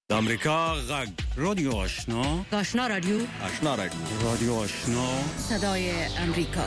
د امریکا غږ رادیو آشنا رادیو رادیو آشنا صدای امریکا.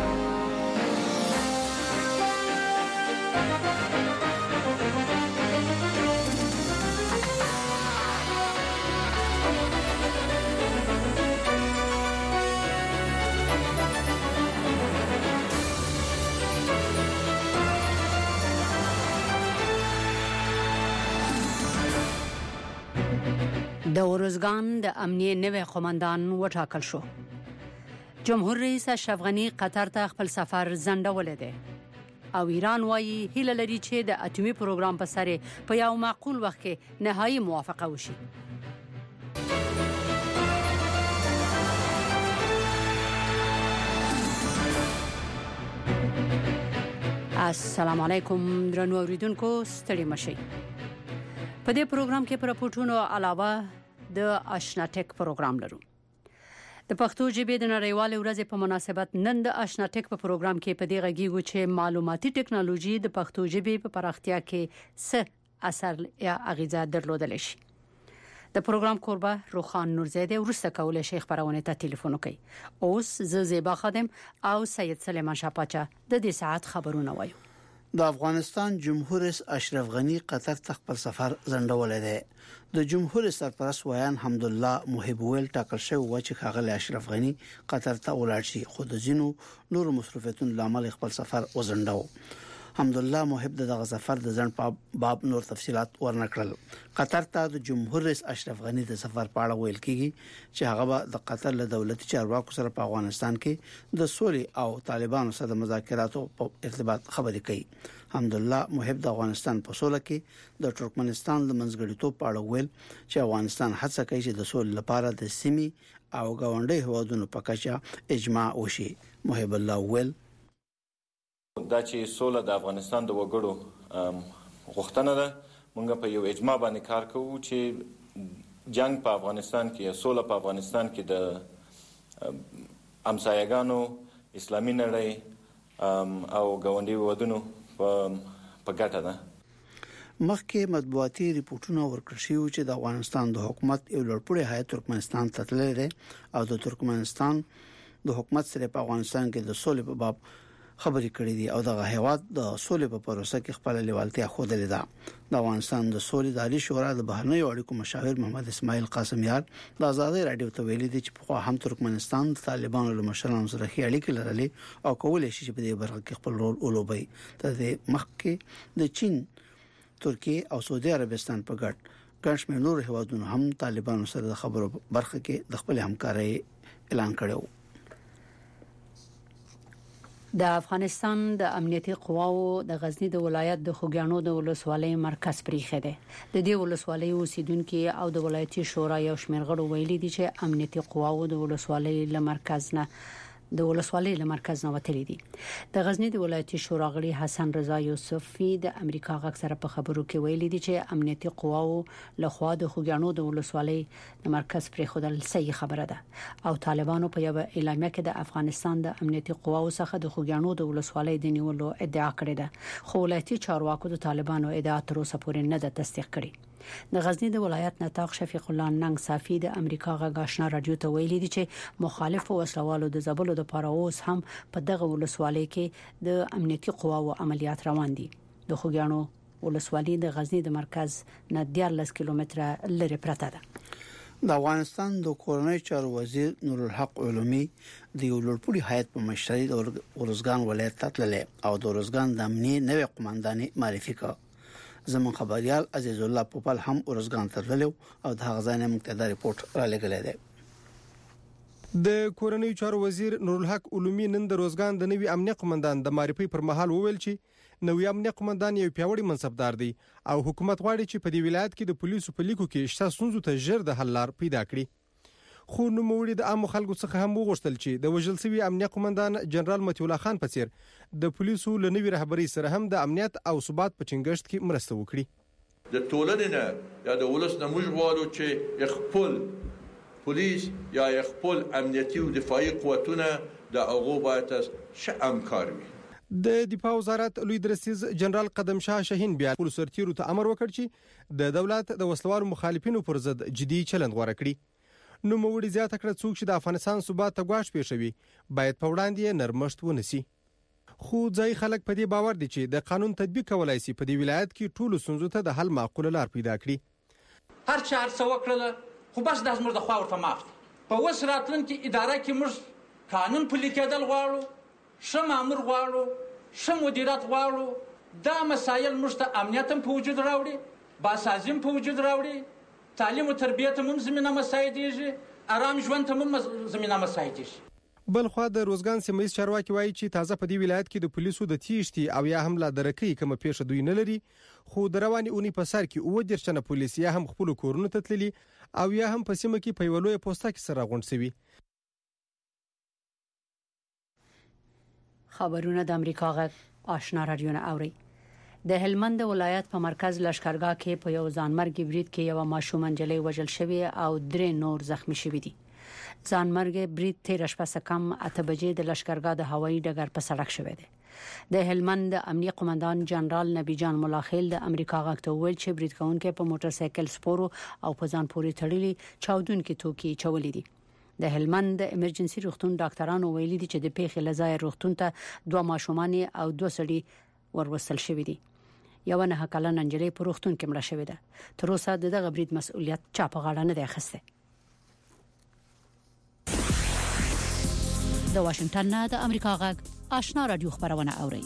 د ارزګان د امنیه نوی قومندان وټاکل شو. جمهور رئیس اشرف غنی قطر ته خپل سفر ځنډولې ده او ایران وايي هیله لري چې د اټومي پروګرام په سر په یو معقول وخت کې نهایی موافقه وشي. السلام علیکم درنو اوریدونکو، ستړي مشئ. په دې پروګرام کې پر راپورټونو علاوه د آشنا ټیک پروګرام لرو. د پښتو ژبې د نړیوالې ورځې په مناسبت نن د آشنا ټیک په پروګرام کې په دې غږیږو چې معلوماتي ټکنالوژي د پښتو ژبې په پراختیا کې څه اثر یا اغیزه درلودلی شي. د پروګرام کوربه روخان نورزیده ورسته کولای شي خبرونه ته ټلیفون وکړي. اوس زیبا خادم او سید سلیمان شاپاچا د دې ساعت خبرونه وایو. د افغانستان جمهور رئیس اشرف غنی قطر ته خپل سفر ځنډولې ده. د جمهور سرپرست ویان حمدالله محب ویل ټاکل شوی و چې ښاغلی اشرف غنی قطر ته ولاړ شي، خو د ځینو نور مصرفیتونو لامل خپل سفر وځنډاو. حمدالله محب دغه سفر د ځنډ په باب نور تفصيلات ورنکړل. قطر ته د جمهور رئیس اشرف غنی د سفر په اړه ویل کیږي چې هغه د قطر له دولتي چارواکو سره په افغانستان کې د سولې او طالبانو سره مذاکراتو په ارتباط خبرې کوي. حمدالله محب د افغانستان په سوله کې د ترکمنستان د منځګړیتوب په اړه ویل چې افغانستان هڅه کوي چې د سولې لپاره د سیمې او ګاونډي هیوادونو په کچه اجماع وشي. محب الله ویل دا چې سوله د افغانستان د وګړو غوښتنه ده. موږ په یو اجماع باندې کار کوو چې جنگ په افغانستان کې، سوله په افغانستان کې د همسایګانو، اسلامي نړۍ او ګاونډي هیوادونو په ګټه ده. مخکې مطبوعاتي ریپورتونه ورکړل شوي چې د افغانستان د حکومت یو لوړپوړی هیئت ترکمنستان ته تللی دی او د ترکمنستان د حکومت سره په افغانستان کې د سولې په باب خبرې کړې دي او دغه هیواد د سولې په پروسه کې خپل لیوالتیا ښودلې ده. د افغانستان د سولې د عالی شورا د بهرنیو اړیکو مشاور محمد اسماعیل قاسمیار د آزادۍ رادیو ته ویلي دي چې په هم ترکمنستان د طالبانو له مشرانو سره اړیکې لرلې او کولای شي چې په دې برخه کې خپل رول ولوبي. تر دې مخکې د چین، ترکیه او سعودي عربستان په ګډ ګڼ شمېر نور هیوادونو هم طالبانو سره د خبرو برخه کې د خپل همکارۍ اعلان کړو. د افغانستان د امنیتي قواو د غزنی د ولایت د خوګیانو د ولسوالۍ مرکز پریخه ده. د دې ولسوالۍ اوسیدونکو او د ولایتي شورا یو شمېر غړو ویلي دي چې امنیتي قواو د ولسوالۍ له مرکز نه وتلي دي. د غزنی د ولایتي شورا غړي حسن رضا یوسفي د امریکا غږ سره په خبرو کې ویلي دي چې امنیتي قواو له خوا د خوګیانو د ولسوالۍ د مرکز پرې خودل صحیح خبره ده او طالبانو په یو اعلامیه کې د افغانستان د امنیتي قواو څخه د خوګیانو د ولسوالۍ د نیولو ادعا کړې ده، خو ولایتي چارواکو د طالبانو ادعا تر اوسه پورې نه ده تصدیق کړې. د غزنی د ولایت نطاق شفیق الله ننګ صافی د امریکا غږ آشنا رادیو ته ویلي دي چې مخالف وسلوالو د زبلو د پاره اوس هم په دغه ولسوالۍ کې د امنیتي قواو عملیات روان دي. د خوګیانو ولسوالۍ د غزنی د مرکز نه 14 کیلومتره لري پرته ده. د افغانستان د کورنۍ چارو وزیر نور الحق علومي د یو لوړپوړي هیئت په مشرۍ د ارزګان ولایت ته تللی او د ارزګان د امنیه نوی قومندان معرفي کړ. زمون خبريال عزیز الله پوپل هم ارزګان ته تللی او د هغه ځای نه مقتدر ریپورت را لګلې ده. د کورنۍ چارو وزیر نور الحق علومي نن د ارزګان د نوي امنیه قومندان د معرفي پر مهال وویل چې نوي امنیه قومندان یو پیاوړی منصبدار دی او حکومت غواړي چې په دې ولایت کې د پولیسو په لیکو کې شته ستونزو ته ژر د حل لار پیدا کړي. خو نوموړي د عام خلکو څخه هم وغوښتل چې د وژل شوی امنیه قومندان جنرال مطیع الله خان په څیر د پولیسو له نوي رهبرۍ سره هم د امنیت او ثبات په چنګښت کې مرسته وکړي. د ټولنې نه یا د ولس نه موږ غواړو چې خپل پولیس یا خپل امنیتي او دفاعي قوتونه د هغه باید ښه همکار وي. د دفاع وزارت لوی درسیز جنرال قدم شاه شاهین بیا پولیس سرتیرو ته امر وکړ چې د دولت د وسلوالو مخالفینو پر ضد جدي چلند غوړه کړي. نو موړي زیاته کړه څوک چې د افغانستان ثبات ته ګواښ پیښوي باید په وړاندې نرمښت ونیسي. خو ځای خلک په دې باور دي چې د قانون تطبیق کولای شي په دې ولایت کې ټولو ستونزو ته د حل معقوله لار پیدا کړي. هر چا څه وکړل خو بس د زموږ د خوا ورته معاف په وس راتلونکي اداره کې موږ قانون پلي کېدل غواړو، ښه مامور غواړو، ښه مدیریت غواړو. دا مسایل موږ ته امنیت هم په وجود راوړي، باسازي هم په وجود راوړي، تعلیم او تربیت هم زمینه مساعدېږي، آرام ژوند ته هم زمینه مساعدېږي. بل خو د روزګان سیمه ییز چارواکي وایي چې تازه په دې ولایت کې د پولیسو د تیښتې او یا هم لا درکې کومه پیښه دوی نه لري، خو د رواني اونۍ په سر کې 29 تنه پولیس یا هم خپل کورونو ته تللي او یا هم په سیمه کې په یو لوی پوسټه کې سره غونډ شوي. خبرونه د امریکا غږ آشنا رادیو نه اوري. د هلمند ولایت په مرکز لشکرګاه کې په یو ځانمرګي برید کې یو ماشوم نجلۍ وژل شوی او 3 نور زخمی شوی دي. ځانمرګي برید 13 شپه کم 8 بجې د لشکرګاه د هوایي ډګر په سړک شوی دی. د هلمند امنیه قومندان جنرال نبی جان ملاخیل د امریکا غږ ته ویل چې برید کوونکي په موټر سایکل سپورو او په ځان پورې تړلي چاودونکو توکي چولې دي. د هلمند ایمرجنسي روغتون ډاکټرانو ویلي دي چې د پیښې لزای روغتون ته 2 ماشومان او 2 سړي وروصل شوی دي. یو نه کلن نجلۍ په روغتون کې مړه شوې ده. تر اوسه دغه برید مسؤلیت چا په غاړه نه دی اخیسته. د واشنگټن نه د امریکا غږ آشنا رادیو خبرونه اوري.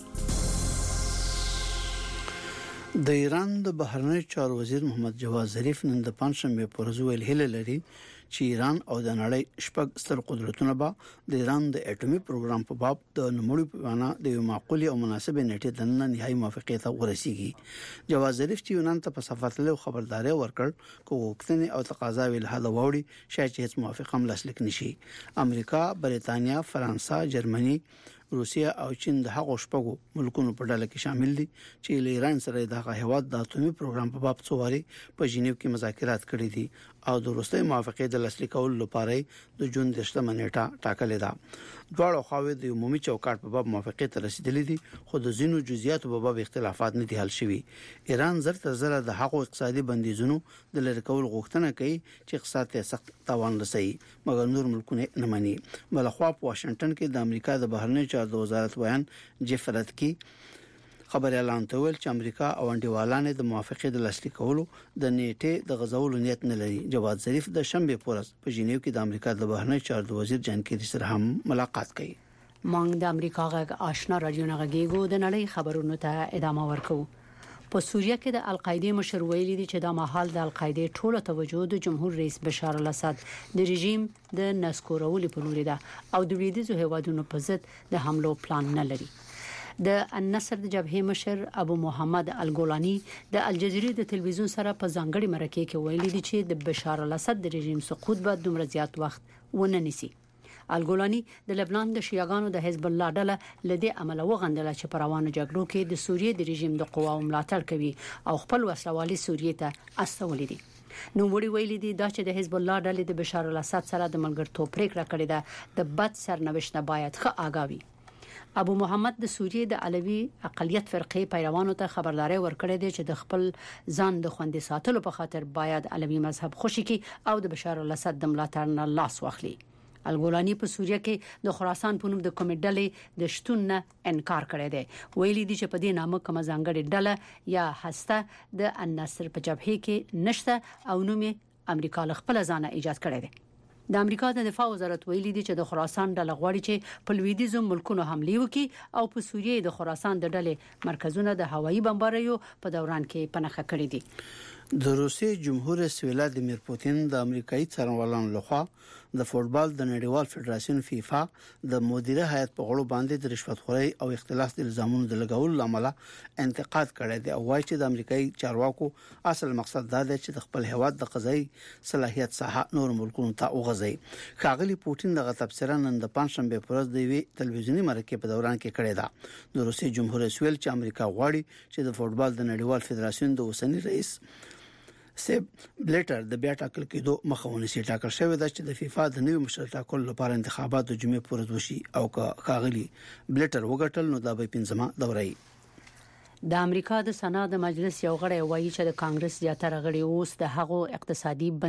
د ایران د بهرنی چارو وزیر محمد جواد ظریف نن د پنځشنبه پر ورځ ویل هله لري چې ایران او د نړۍ شپږ ستر قدرتونه به د ایران د اټومي پروګرام په باب د نوموړي په معنا د یو معقول او مناسب نیټه د نن نهایی موافقه ته ورسیږي. جواد ظریف چې یونان ته په سفر تلو خبرداري ورکړ کوغتنی او تقاضا ویل هله ووري شاید چې موافقه هم لاسلیک نشي. امریکا، بریتانیا، فرانسه، جرمني، روسیا او چین د هغو شپږو ملکونو په ډله کې شامل دي چې له ایران سره د هیواد د اټومي پروګرام په باب څواري په جنیو کې مذاکرات کړي دي او د وروستي موافقه د لاسلیکولو لپاره د جون د 8 نیټه ټاکلې ده. دواړو خواوې د عمومي چوکاټ په باب موافقه ته رسیدلې دي خو د زینو جزئیاتو په باب اختلافات نه دي حل شوي. ایران زره د هغو اقتصادي بندیزونو د لری کول غوښتنه کوي چې اقتصاد ته سخت تاوان رسوي مګر نور ملکونه نه مني. بلخوا په واشنگټن کې د امریکا د بهرنی چارو د وزارت بیان جفرت کی خبر اعلان کول چې امریکا او انډیوالانه د موافقه د لاسلیکولو د نیټه د غزولو نیت نه لري. جواد ظریف د شنبه پورز په جنیو کې د امریکا د بهرنی چارو د وزیر جان کیری سره هم ملاقات کوي. مونږ د امریکا غږ آشنا رادیو نه غږیږو د نړۍ خبرونو ته ادامه ورکوو. په سوریه کې د القاعده مشر ویلي دي چې د ماحول د القاعده ټوله توجه د جمهور رئیس بشار الاسد د رژیم د نسکورولو په لور ده او د لویدیځو هیوادونو په ضد د حملو پلان نه لري. د النصر د جبهه مشر ابو محمد الګولانی د الجزیره د تلویزیون سره په ځانګړي مرکه کې ویلي دي چې د بشار الاسد د رژیم سقوط به دومره زیات وخت ونه نیسي. الګولانی د لبنان د شیعاګانو د حزب الله ډله لدی عمل وغندل چې پر روانو جګړو کې د سوریې د رژیم د قواو ملاتړ کوي او خپل وسلوالي سوریې ته استولې دي. نو وړي ویلي دي دا چې د حزب الله ډلې د بشار الاسد سره د ملګرتوب پریکړه کړې ده د بد سرنوشت نه باید ښه آگاهي. ابو محمد د سوریې د علوي اقلیت فرقې پیروانو ته خبرداري ورکړې ده چې د خپل ځان د خوندې ساتلو په خاطر باید علوي مذهب خوشي کی او د بشار الاسد د ملاتړ نه لاس واخلي. الګولانی په سوریه کې د خراسان په نوم د کومې ډلې د شتون نه انکار کړی دی. ویلي دي چې په دې نامه کوم ځانګړي ډله یا هسته د النصر په جبهه کې نشته او نوم امریکا له خپل ځانه ایجاد کړی دی. د امریکا د دفاع وزارت ویلي دي چې د خراسان ډله غواړي چې په لویدیځو ملکونو حمله وکړي او په سوریې د خراسان د ډلې مرکزونه د هوایي بمباریو په دوران کې پنهخه کړی دي. د روسي جمهور رئیس ولادیمیر پوتین د امریکایي څارنوالانو لخوا د فوټبال د نړیوال فدراسیون فیفا د مدیره هیئت په غړو باندې د رشوت خورۍ او اختلاس د الزامونو د لګولو لامل انتقاد کړی دی او وايي چې د امریکایي چارواکو اصل مقصد دا دی چې د خپل هیواد د قضایي صلاحیت ساحه نور ملکونو ته وغځي. ښاغلي پوتین دغه تبصره نن د پنځشنبه په ورځ د وی تلویزیونی مرکه په دوران کې کړې ده. د روسي جمهور رئیس ویل چې امریکا غواړي چې د فوټبال د نړیوال فدراسیون د اوسنی رئیس سیب بلیټر د بیا ټاکل کېدو مخاوني سي ټاکل شوی د چې د فیفا د نوي مشر ټاکل لپاره انتخابات د جمعې پورې وشي او کاغلي بلیټر وګټل نو دا به پنځمه دوره وي. د امریکا د سنا د مجلس یو غړی وایي چې د کانګرس زیاتره غړي اوس د هغو اقتصادي